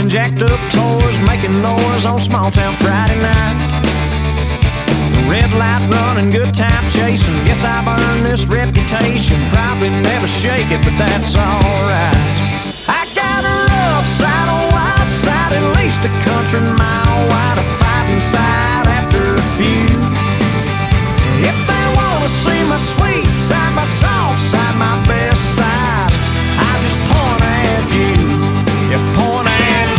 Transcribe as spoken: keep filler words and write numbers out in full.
Driving jacked up toys, making noise on small town Friday night. Red light running, good time chasing. Guess I've earned this reputation. Probably never shake it, but that's alright. I got a rough side, a wide side, at least a country mile wide, a fighting side after a few. If they wanna see my sweet side, my soft side, my best